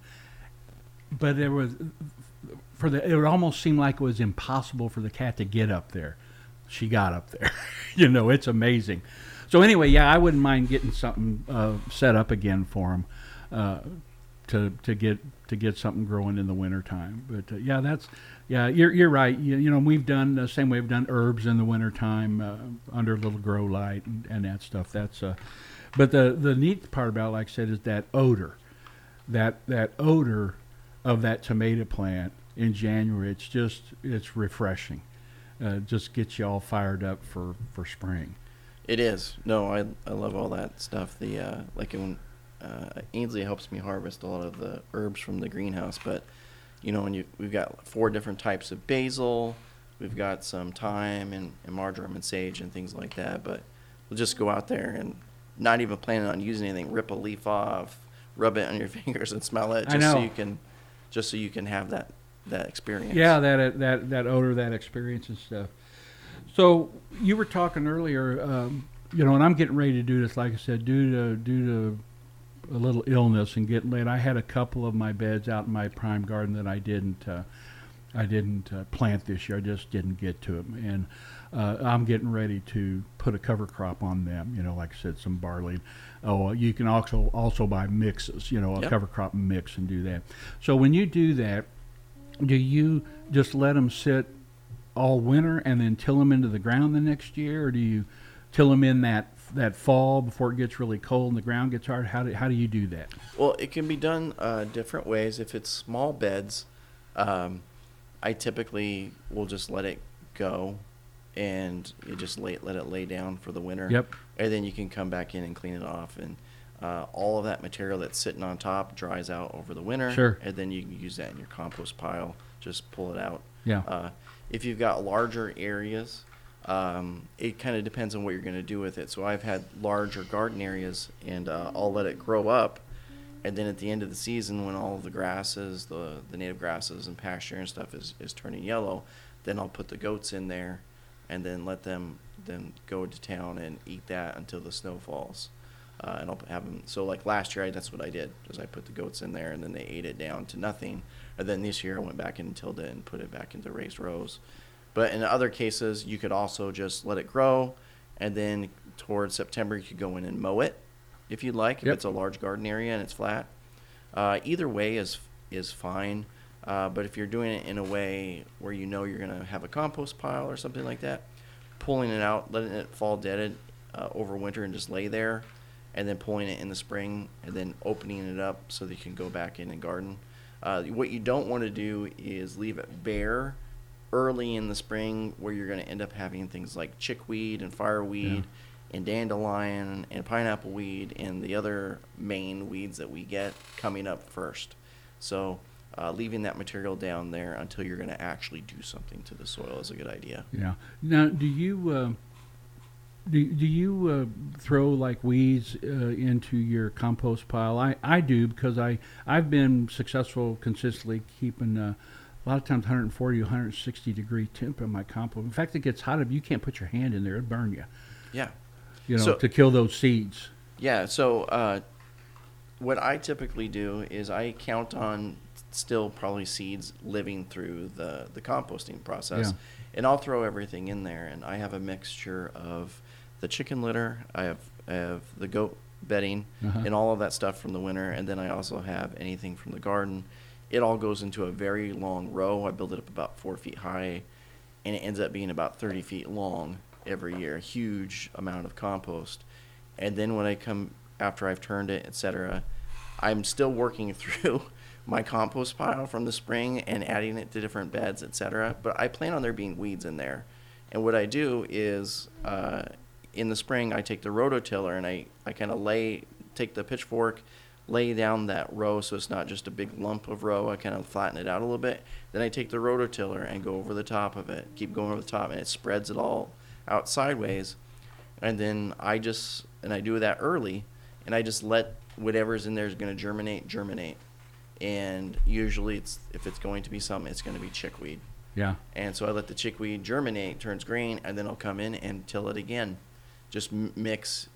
But it would almost seem like it was impossible for the cat to get up there. She got up there. It's amazing. So anyway, yeah, I wouldn't mind getting something set up again for them to get something growing in the wintertime. But you're right. We've done the same way. We've done herbs in the wintertime under a little grow light and that stuff. That's but the neat part about it, like I said, is that odor. That odor of that tomato plant in January. It's refreshing. Just gets you all fired up for spring. It is. No, I love all that stuff. The like when Ainsley helps me harvest a lot of the herbs from the greenhouse, but we've got 4 different types of basil, we've got some thyme and marjoram and sage and things like that. But we'll just go out there and not even planning on using anything. Rip a leaf off, rub it on your fingers and smell it, I know. so you can have that experience. Yeah, that odor, that experience and stuff. So you were talking earlier, and I'm getting ready to do this. Like I said, due to a little illness and getting late, I had a couple of my beds out in my prime garden that I didn't plant this year. I just didn't get to them, and I'm getting ready to put a cover crop on them. Like I said, some barley. Oh, you can also buy mixes. A Yep. cover crop mix and do that. So when you do that, do you just let them sit all winter and then till them into the ground the next year, or do you till them in that fall before it gets really cold and the ground gets hard? How do you do that? Well, it can be done different ways. If it's small beds, I typically will just let it go, and you just let it lay down for the winter. Yep. And then you can come back in and clean it off, and all of that material that's sitting on top dries out over the winter. Sure. And then you can use that in your compost pile. Just pull it out. Yeah. If you've got larger areas, it kind of depends on what you're going to do with it. So I've had larger garden areas, and I'll let it grow up. And then at the end of the season, when all of the grasses, the native grasses and pasture and stuff is turning yellow, then I'll put the goats in there and then let them then go to town and eat that until the snow falls. And I'll have them. So like last year, that's what I did, is I put the goats in there and then they ate it down to nothing. And then this year I went back and tilled it and put it back into raised rows. But in other cases, you could also just let it grow, and then towards September you could go in and mow it if you'd like, if Yep. it's a large garden area and it's flat. Either way is fine. But if you're doing it in a way where you know you're going to have a compost pile or something like that, pulling it out, letting it fall dead over winter and just lay there, and then pulling it in the spring and then opening it up so that you can go back in and garden. What you don't want to do is leave it bare early in the spring where you're going to end up having things like chickweed and fireweed and dandelion and pineapple weed and the other main weeds that we get coming up first. So leaving that material down there until you're going to actually do something to the soil is a good idea. Yeah. Now, do you throw like weeds into your compost pile? I do, because I've been successful consistently keeping a lot of times 140 160 degree temp in my compost. In fact, it gets hot if you can't put your hand in there, it'll burn you. Yeah. To kill those seeds. Yeah. So what I typically do is I count on still probably seeds living through the composting process, and I'll throw everything in there. And I have a mixture of the chicken litter, I have the goat bedding, and all of that stuff from the winter, and then I also have anything from the garden. It all goes into a very long row. I build it up about 4 feet high, and it ends up being about 30 feet long every year. A huge amount of compost. And then when I come after I've turned it, etc., I'm still working through my compost pile from the spring and adding it to different beds, etc. But I plan on there being weeds in there. And what I do is in the spring, I take the rototiller and I kind of take the pitchfork, lay down that row so it's not just a big lump of row. I kind of flatten it out a little bit. Then I take the rototiller and go over the top of it, keep going over the top, and it spreads it all out sideways. And then I do that early, and I just let whatever's in there is going to germinate. And usually if it's going to be something, it's going to be chickweed. Yeah. And so I let the chickweed germinate, turns green, and then I'll come in and till it again. Just mix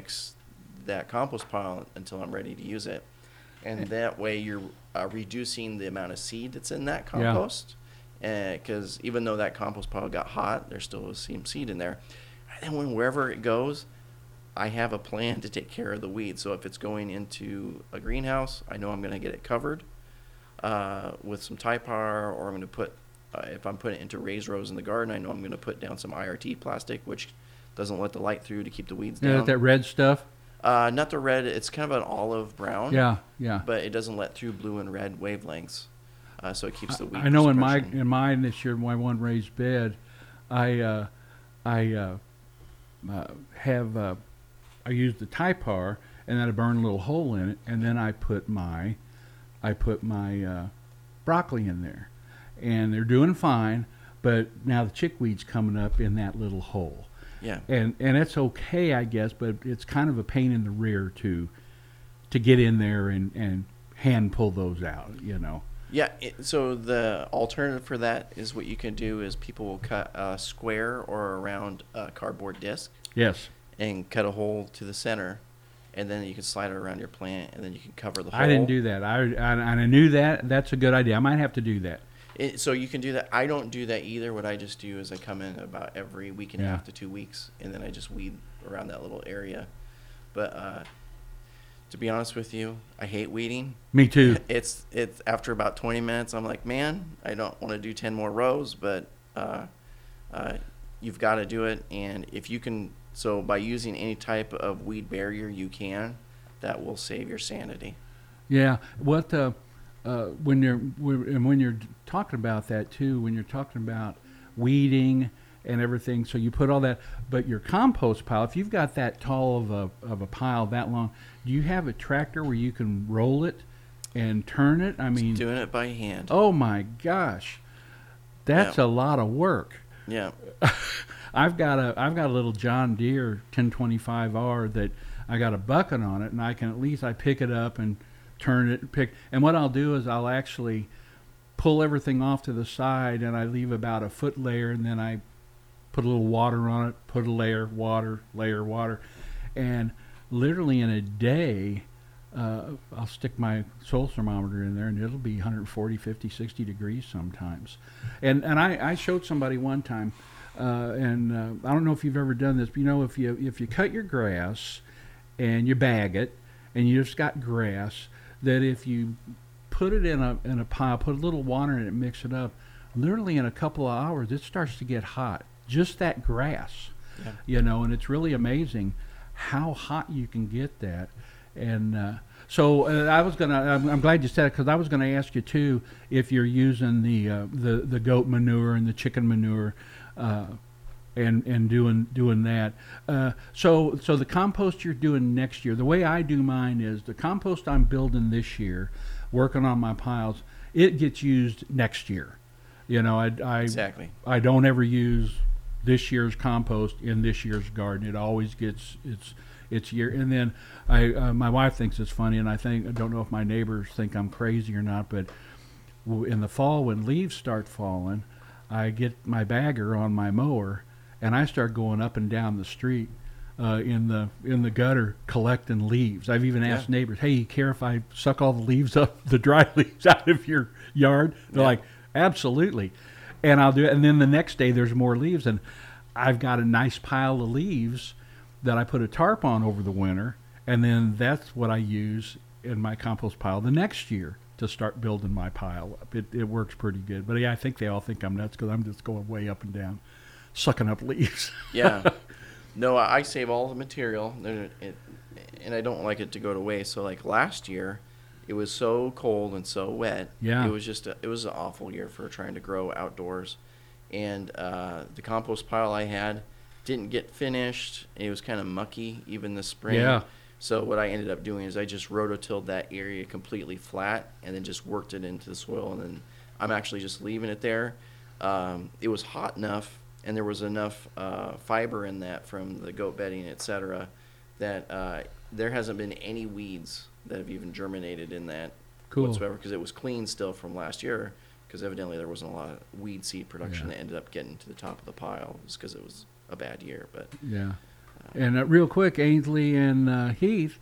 that compost pile until I'm ready to use it. And that way you're reducing the amount of seed that's in that compost. Because even though that compost pile got hot, there's still some seed in there. And then wherever it goes, I have a plan to take care of the weeds. So if it's going into a greenhouse, I know I'm going to get it covered with some Typar, or I'm going to put, if I'm putting it into raised rows in the garden, I know I'm going to put down some IRT plastic, which doesn't let the light through to keep the weeds down. That red stuff? Not the red. It's kind of an olive brown. Yeah. But it doesn't let through blue and red wavelengths, so it keeps the weed. I know suppression. in mine this year, my one raised bed, I used the Typar, and then I burned a little hole in it, and then I put my broccoli in there, and they're doing fine. But now the chickweed's coming up in that little hole. Yeah. And it's okay, I guess, but it's kind of a pain in the rear to get in there and hand pull those out, Yeah, so the alternative for that is what you can do is people will cut a square or a round cardboard disc. Yes. And cut a hole to the center, and then you can slide it around your plant, and then you can cover the hole. I didn't do that. I knew that. That's a good idea. I might have to do that. So you can do that. I don't do that either. What I just do is I come in about every week and a half to 2 weeks, and then I just weed around that little area. But to be honest with you, I hate weeding. Me too. It's after about 20 minutes, I'm like, man, I don't want to do 10 more rows, but you've got to do it. And if you can, so by using any type of weed barrier you can, that will save your sanity. Yeah. What when you're talking about that too, when you're talking about weeding and everything, so you put all that, but your compost pile, if you've got that tall of a pile that long, do you have a tractor where you can roll it and turn it? I mean, just doing it by hand. Oh my gosh, that's a lot of work. Yeah. I've got a little John Deere 1025R that I got a bucket on it, and I pick it up and turn it, and what I'll do is I'll actually pull everything off to the side, and I leave about a foot layer, and then I put a little water on it, put a layer, water, and literally in a day, I'll stick my soil thermometer in there, and it'll be 140, 50, 60 degrees sometimes. And I showed somebody one time, and I don't know if you've ever done this, but if you cut your grass and you bag it, and you just got grass, that if you put it in a pile, put a little water in it, mix it up. Literally in a couple of hours, it starts to get hot. Just that grass, and it's really amazing how hot you can get that. And so I'm glad you said it, because I was gonna ask you too if you're using the goat manure and the chicken manure, and doing that. So the compost you're doing next year, the way I do mine is the compost I'm building this year, working on my piles, it gets used next year. Exactly. I don't ever use this year's compost in this year's garden. It always gets its year. And then my wife thinks it's funny, and I don't know if my neighbors think I'm crazy or not, but in the fall when leaves start falling, I get my bagger on my mower, and I start going up and down the street in the gutter collecting leaves. I've even asked neighbors, "Hey, you care if I suck all the leaves up, the dry leaves out of your yard?" They're like, "Absolutely." And I'll do it. And then the next day there's more leaves, and I've got a nice pile of leaves that I put a tarp on over the winter, and then that's what I use in my compost pile the next year to start building my pile up. It works pretty good. But yeah, I think they all think I'm nuts because I'm just going way up and down, sucking up leaves. Yeah. No, I save all the material, and I don't like it to go to waste. So like last year, it was so cold and so wet. Yeah. It was it was an awful year for trying to grow outdoors. And the compost pile I had didn't get finished. It was kind of mucky even this spring. Yeah. So what I ended up doing is I just rototilled that area completely flat and then just worked it into the soil. And then I'm actually just leaving it there. It was hot enough, and there was enough fiber in that from the goat bedding, etc., that there hasn't been any weeds that have even germinated in that whatsoever, because it was clean still from last year, because evidently there wasn't a lot of weed seed production that ended up getting to the top of the pile just because it was a bad year. But and real quick, Ainsley and Heath,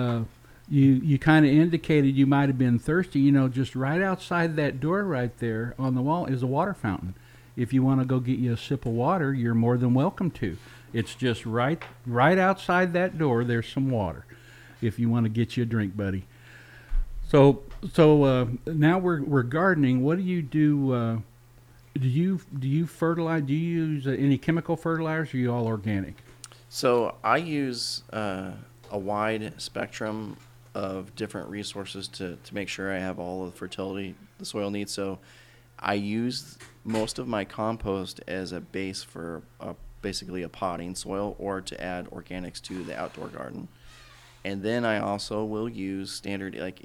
you kind of indicated you might have been thirsty. Just right outside that door right there on the wall is a water fountain. If you want to go get you a sip of water, you're more than welcome to. It's just right outside that door. There's some water if you want to get you a drink, buddy. So now we're gardening. What do you do? Do you fertilize? Do you use any chemical fertilizers? Or are you all organic? So I use a wide spectrum of different resources to make sure I have all of the fertility the soil needs. So I use most of my compost as a base for basically a potting soil, or to add organics to the outdoor garden. And then I also will use standard like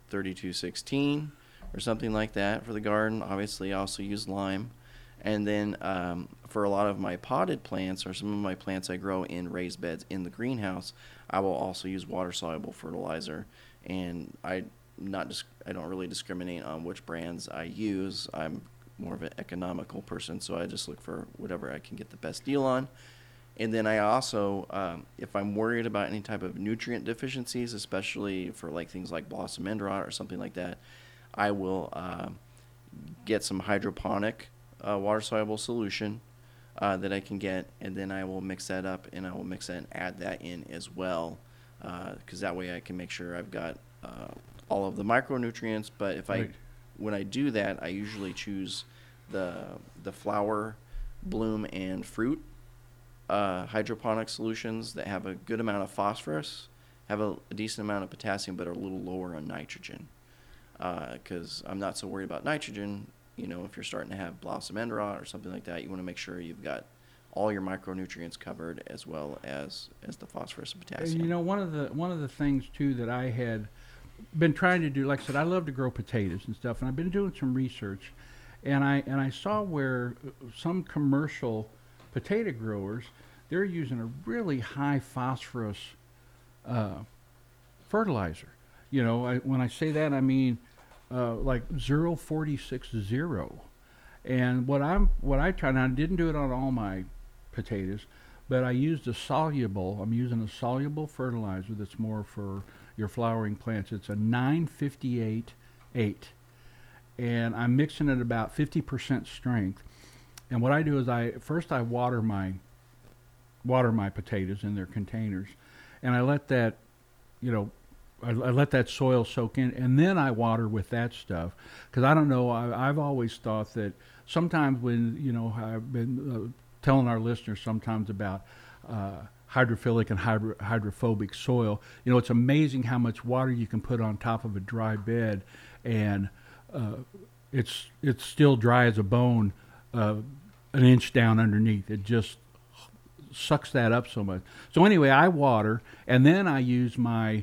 3216 or something like that for the garden. Obviously, I also use lime. And then for a lot of my potted plants, or some of my plants I grow in raised beds in the greenhouse, I will also use water-soluble fertilizer. And I don't really discriminate on which brands I use. I'm more of an economical person, so I just look for whatever I can get the best deal on. And then I also, if I'm worried about any type of nutrient deficiencies, especially for like things like blossom end rot or something like that, I will get some hydroponic water-soluble solution that I can get, and then I will mix that up, and I will mix that and add that in as well, because that way I can make sure I've got all of the micronutrients. But if when I do that, I usually choose the flower, bloom, and fruit hydroponic solutions that have a good amount of phosphorus, have a decent amount of potassium, but are a little lower on nitrogen. Because I'm not so worried about nitrogen. If you're starting to have blossom end rot or something like that, you want to make sure you've got all your micronutrients covered, as well as the phosphorus and potassium. And one of the things too that I had been trying to do, like I said, I love to grow potatoes and stuff, and I've been doing some research, and I saw where some commercial potato growers, they're using a really high phosphorus fertilizer. When I say that, I mean like 0.460. And what I tried, and I didn't do it on all my potatoes, but I used I'm using a soluble fertilizer that's more for your flowering plants. It's a 958.8, and I'm mixing it about 50% strength. And what I do is I water my potatoes in their containers, and I let that I let that soil soak in, and then I water with that stuff. Because I don't know, I've always thought that sometimes when, I've been telling our listeners sometimes about hydrophilic and hydrophobic soil. It's amazing how much water you can put on top of a dry bed, and it's still dry as a bone an inch down underneath. It just sucks that up so much. So anyway, I water, and then I use my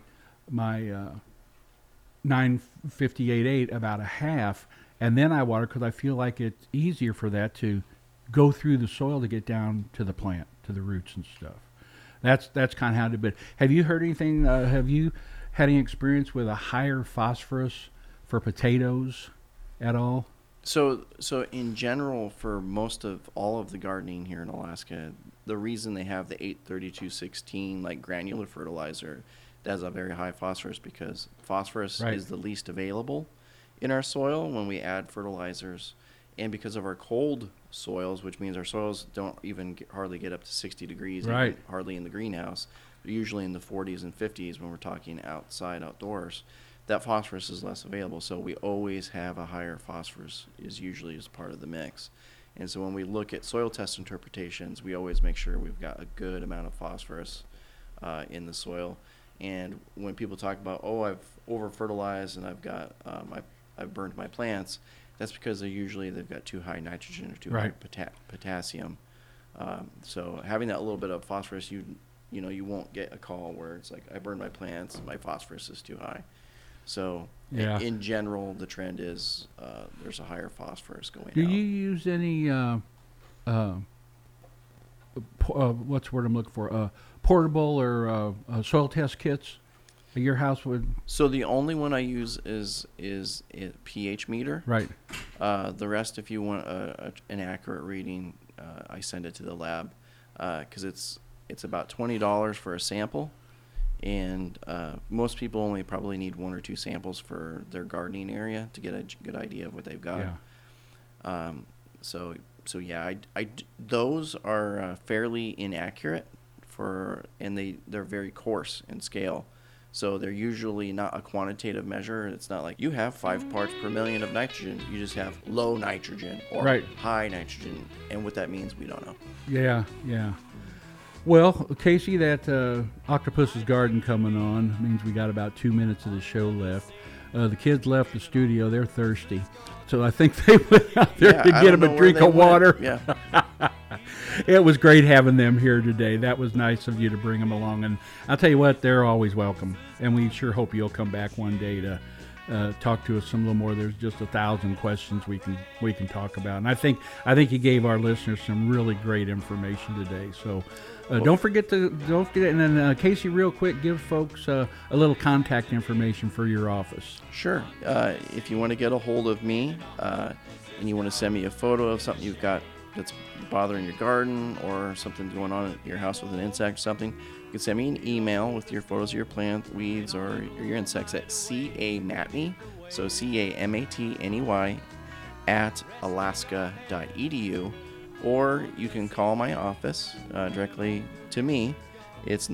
958.8 about a half, and then I water because I feel like it's easier for that to go through the soil to get down to the plant, to the roots and stuff. That's kind of how to do it. Have you heard anything? Have you had any experience with a higher phosphorus for potatoes at all? So in general, for most of all of the gardening here in Alaska, the reason they have the 83216 like granular fertilizer that has a very high phosphorus, because phosphorus is the least available in our soil when we add fertilizers, and because of our cold soils, which means our soils don't even hardly get up to 60 degrees, even hardly in the greenhouse. They're usually in the 40s and 50s when we're talking outdoors. That phosphorus is less available, so we always have a higher phosphorus is usually as part of the mix. And so when we look at soil test interpretations, we always make sure we've got a good amount of phosphorus in the soil. And when people talk about, I've over-fertilized and I've got I've burned my plants, that's because they've got too high nitrogen or too high potassium. So having that little bit of phosphorus, you won't get a call where it's like, I burned my plants, my phosphorus is too high. So in general, the trend is there's a higher phosphorus going out. Do you use any, what's the word I'm looking for, portable or soil test kits at your house? So the only one I use is a pH meter. Right. The rest, if you want an accurate reading, I send it to the lab because it's about $20 for a sample. And most people only probably need 1 or 2 samples for their gardening area to get a good idea of what they've got. Yeah. Those are fairly inaccurate and they're very coarse in scale. So they're usually not a quantitative measure. It's not like you have 5 parts per million of nitrogen. You just have low nitrogen or high nitrogen. And what that means, we don't know. Yeah. Well, Casey, that Octopus's Garden coming on means we got about 2 minutes of the show left. The kids left the studio. They're thirsty. So I think they went out there to get them a drink of water. Yeah. It was great having them here today. That was nice of you to bring them along. And I'll tell you what, they're always welcome. And we sure hope you'll come back one day to talk to us some little more. There's just 1,000 questions we can talk about. And I think you gave our listeners some really great information today. So don't forget. And then Casey, real quick, give folks a little contact information for your office. Sure. If you want to get a hold of me and you want to send me a photo of something you've got that's bothering your garden or something going on at your house with an insect or something, you can send me an email with your photos of your plant, weeds, or your insects at camatney, so CAMATNEY @alaska.edu, or you can call my office directly to me. It's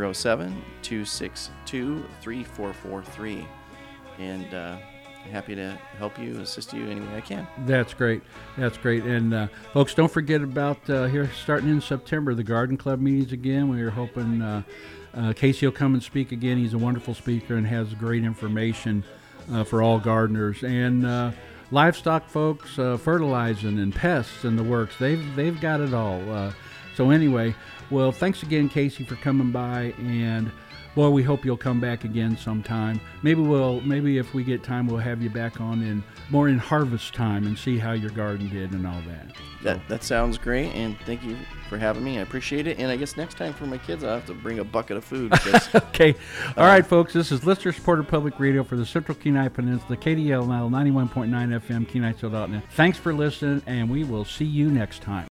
907-262-3443, and happy to help you, assist you any way I can. That's great. And folks, don't forget about here starting in September, the Garden Club meetings again. We are hoping Casey will come and speak again. He's a wonderful speaker and has great information for all gardeners. And livestock folks, fertilizing and pests and the works, they've got it all. So anyway, well, thanks again, Casey, for coming by, and boy, we hope you'll come back again sometime. Maybe if we get time, we'll have you back on more in harvest time and see how your garden did and all that. That sounds great, and thank you for having me. I appreciate it. And I guess next time for my kids, I'll have to bring a bucket of food. Okay. All right, folks. This is listener-supported public radio for the Central Kenai Peninsula, KDLNL 91.9 FM, KenaiSoul.net. Thanks for listening, and we will see you next time.